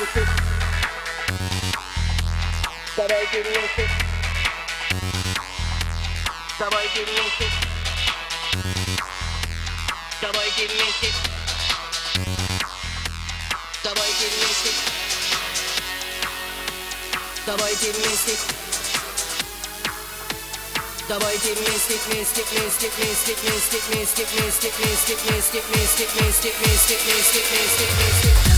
вместе. Давайте вместе. Давайте вместе. Давайте вместе. Давайте вместе. Давайте вместе. Давайте вместе, вместе, вместе, вместе, вместе, вместе, вместе, вместе, вместе, вместе, вместе, вместе, вместе, вместе, вместе.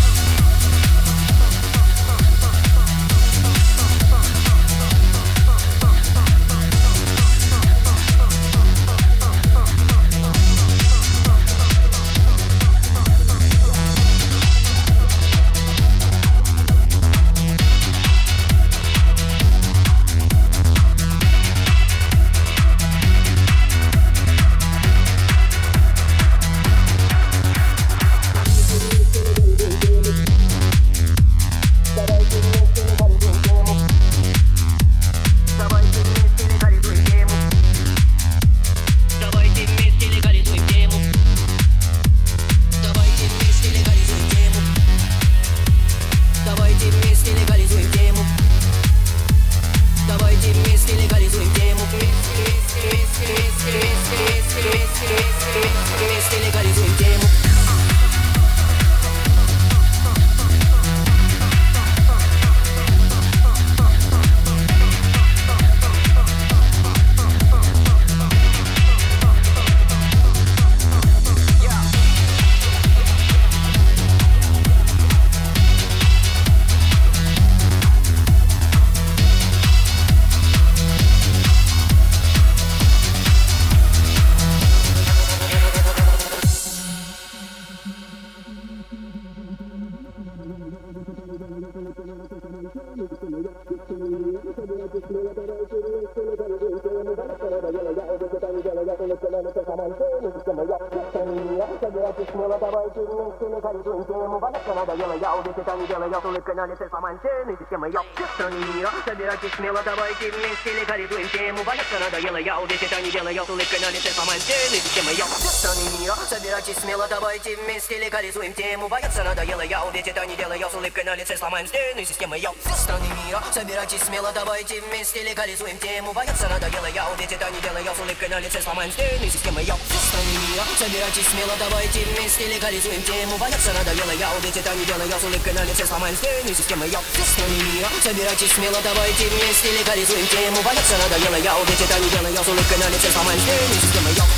Собирайтесь смело, давайте вместе легализуем тему. Бояться надоело, я увесь это не делаю, с улыбкой на лице сломаем стены системы. Я все страны мира. Собирайтесь смело, давайте вместе легализуем тему. Бояться надоело, я увесь это не делаю, с улыбкой на лице сломаем стены системы. Я все страны мира. Собирайтесь смело, давайте вместе легализуем тему. Бояться надоело, я увесь это не делаю, с улыбкой на лице сломаем стены системы. Я все страны мира. Собирайтесь смело, давайте вместе легализуем тему. Бояться надоело, я увесь это не делаю, с улыбкой на лице сломаем стены системы. Я все страны мира. Собирайтесь смело, давайте вместе легализуем тему. Бояться надоело, я увесь это не делаю, с улыбкой на лице сломаем стены системы. Я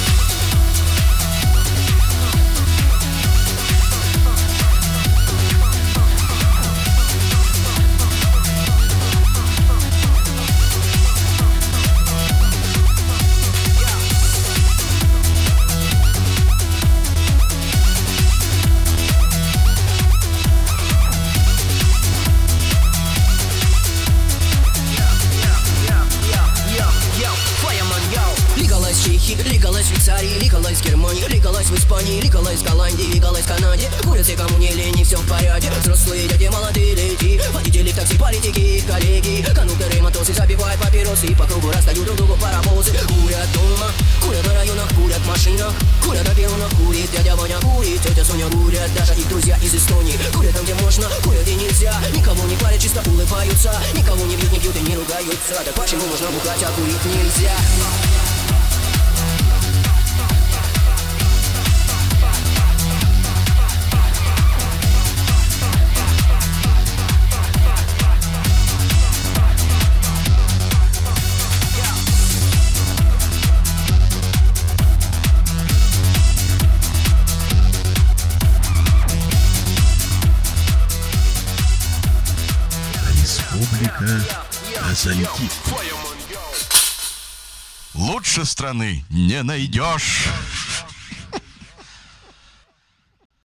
лигалась в Швейцарии, лигалась в Германии, лигалась в Испании, лигалась в Голландии, лигалась в Канаде. Курят все, кому не лень, все в порядке. Взрослые дяди, молодые леди, водители такси, политики, коллеги, кондукторы, матросы забивают папиросы, по кругу расстают друг другу паровозы. Курят дома, курят на районах, курят в машинах, курят на пионах, курит дядя Ваня, курит тетя Соня, курят даже их друзья из Эстонии. Курят там, где можно, курят и нельзя, никого не парят, чисто улыбаются, никого не бьют, не пьют и не ругаются. Так почему можно бухать, а курить нельзя? Казантип. Лучше страны не найдешь.